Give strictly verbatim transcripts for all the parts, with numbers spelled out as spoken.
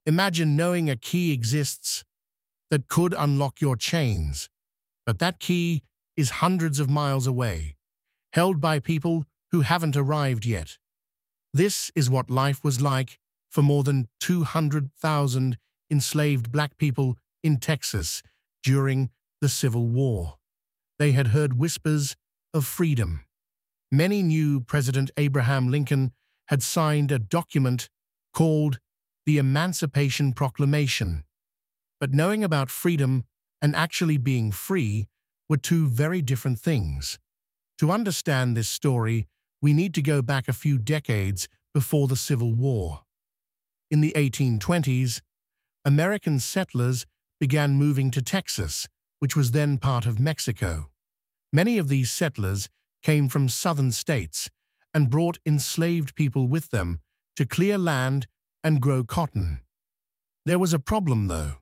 Imagine knowing a key exists that could unlock your chains, but that key is hundreds of miles away, held by people who haven't arrived yet. This is what life was like for more than two hundred thousand enslaved black people in Texas during the Civil War. They had heard whispers of freedom. Many knew President Abraham Lincoln had signed a document called the Emancipation Proclamation. But knowing about freedom and actually being free were two very different things. To understand this story, we need to go back a few decades before the Civil War. In the eighteen twenties, American settlers began moving to Texas, which was then part of Mexico. Many of these settlers came from southern states and brought enslaved people with them to clear land and grow cotton. There was a problem, though.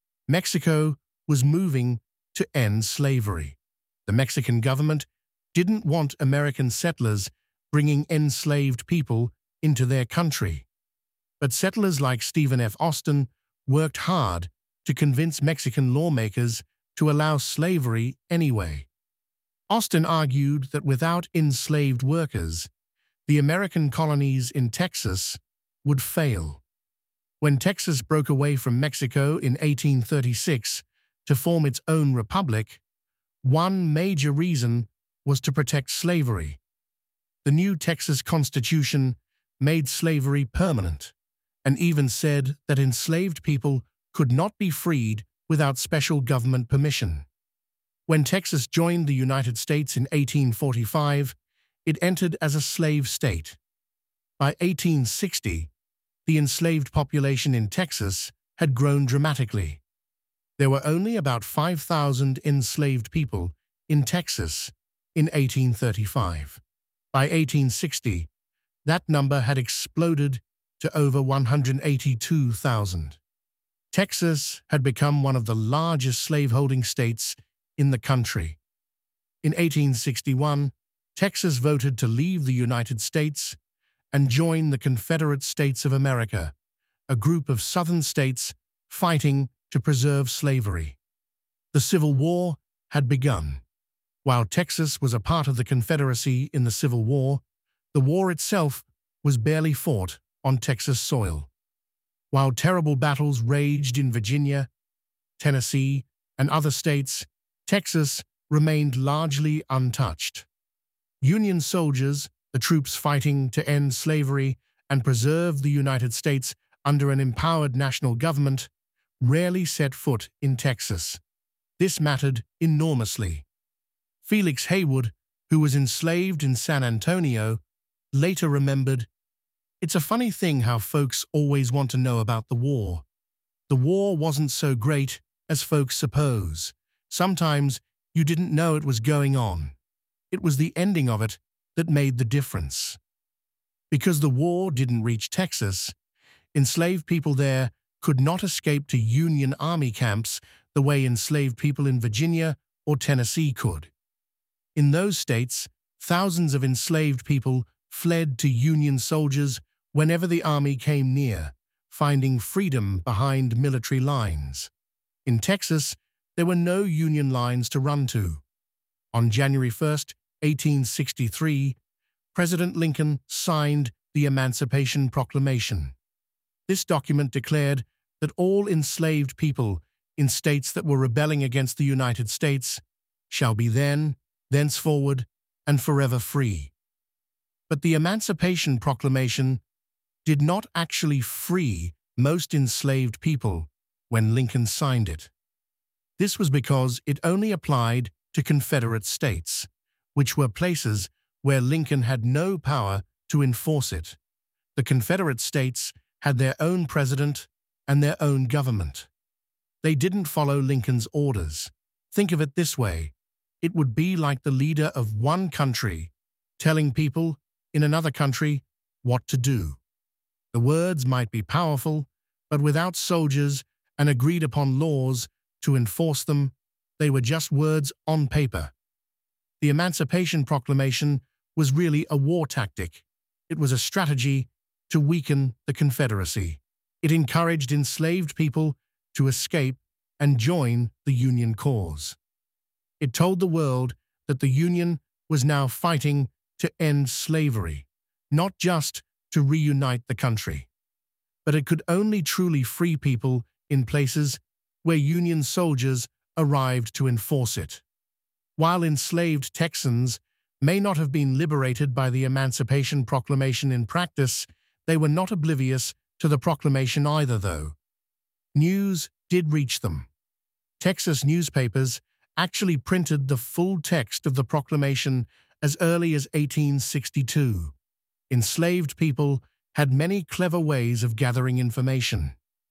Mexico was moving to end slavery. The Mexican government didn't want American settlers bringing enslaved people into their country. But settlers like Stephen F. Austin worked hard to convince Mexican lawmakers to allow slavery anyway. Austin argued that without enslaved workers, the American colonies in Texas would fail. When Texas broke away from Mexico in eighteen thirty-six to form its own republic, one major reason was to protect slavery. The new Texas Constitution made slavery permanent, and even said that enslaved people could not be freed without special government permission. When Texas joined the United States in eighteen forty-five, it entered as a slave state. By eighteen sixty, the enslaved population in Texas had grown dramatically. There were only about five thousand enslaved people in Texas in eighteen thirty-five. By eighteen sixty, that number had exploded to over one hundred eighty-two thousand. Texas had become one of the largest slaveholding states in the country. In eighteen sixty-one, Texas voted to leave the United States and join the Confederate States of America, a group of southern states fighting to preserve slavery. The Civil War had begun. While Texas was a part of the Confederacy in the Civil War, the war itself was barely fought on Texas soil. While terrible battles raged in Virginia, Tennessee, and other states, Texas remained largely untouched. Union soldiers, the troops fighting to end slavery and preserve the United States under an empowered national government, rarely set foot in Texas. This mattered enormously. Felix Haywood, who was enslaved in San Antonio, later remembered, "It's a funny thing how folks always want to know about the war. The war wasn't so great as folks suppose. Sometimes you didn't know it was going on. It was the ending of it that made the difference." Because the war didn't reach Texas, enslaved people there could not escape to Union Army camps the way enslaved people in Virginia or Tennessee could. In those states, thousands of enslaved people fled to Union soldiers whenever the army came near, finding freedom behind military lines. In Texas, there were no Union lines to run to. On January first, eighteen sixty-three, President Lincoln signed the Emancipation Proclamation. This document declared that all enslaved people in states that were rebelling against the United States shall be then, thenceforward, and forever free. But the Emancipation Proclamation did not actually free most enslaved people when Lincoln signed it. This was because it only applied to Confederate states, which were places where Lincoln had no power to enforce it. The Confederate states had their own president and their own government. They didn't follow Lincoln's orders. Think of it this way. It would be like the leader of one country telling people in another country what to do. The words might be powerful, but without soldiers and agreed-upon laws to enforce them, they were just words on paper. The Emancipation Proclamation was really a war tactic. It was a strategy to weaken the Confederacy. It encouraged enslaved people to escape and join the Union cause. It told the world that the Union was now fighting to end slavery, not just to reunite the country. But it could only truly free people in places where Union soldiers arrived to enforce it. While enslaved Texans may not have been liberated by the Emancipation Proclamation in practice, they were not oblivious to the proclamation either, though. News did reach them. Texas newspapers actually printed the full text of the proclamation as early as eighteen sixty-two. Enslaved people had many clever ways of gathering information.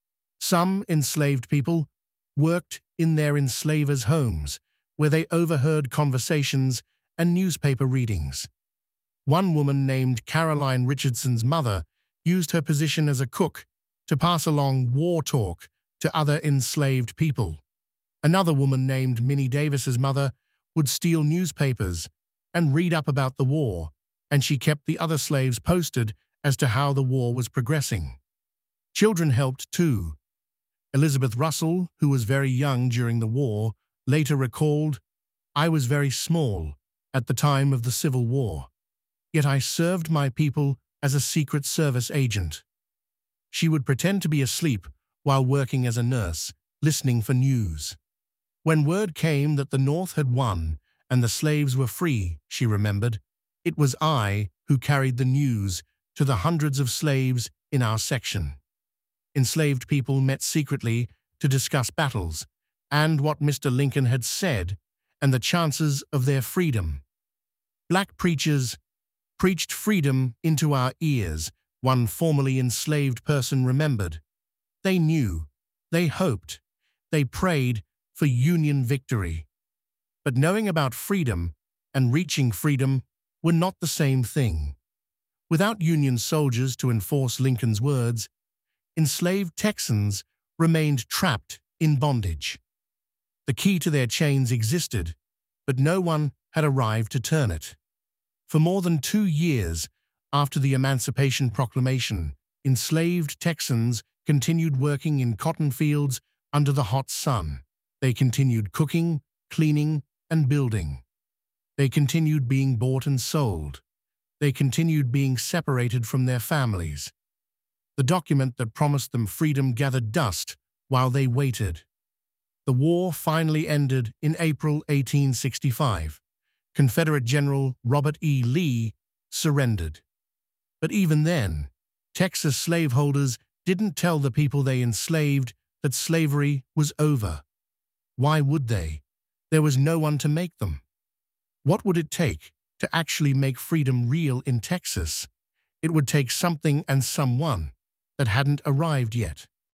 Some enslaved people worked in their enslavers' homes, where they overheard conversations and newspaper readings. One woman named Caroline Richardson's mother used her position as a cook to pass along war talk to other enslaved people. Another woman named Minnie Davis's mother would steal newspapers and read up about the war, and she kept the other slaves posted as to how the war was progressing. Children helped too. Elizabeth Russell, who was very young during the war, later recalled, "I was very small at the time of the Civil War, yet I served my people as a Secret Service agent." She would pretend to be asleep while working as a nurse, listening for news. When word came that the North had won and the slaves were free, she remembered, it was I who carried the news to the hundreds of slaves in our section. Enslaved people met secretly to discuss battles and what Mister Lincoln had said and the chances of their freedom. Black preachers preached freedom into our ears, one formerly enslaved person remembered. They knew, they hoped, they prayed for Union victory. But knowing about freedom and reaching freedom were not the same thing. Without Union soldiers to enforce Lincoln's words, enslaved Texans remained trapped in bondage. The key to their chains existed, but no one had arrived to turn it. For more than two years after the Emancipation Proclamation, enslaved Texans continued working in cotton fields under the hot sun. They continued cooking, cleaning, and building. They continued being bought and sold. They continued being separated from their families. The document that promised them freedom gathered dust while they waited. The war finally ended in April eighteen sixty-five. Confederate General Robert E. Lee surrendered. But even then, Texas slaveholders didn't tell the people they enslaved that slavery was over. Why would they? There was no one to make them. What would it take to actually make freedom real in Texas? It would take something and someone that hadn't arrived yet.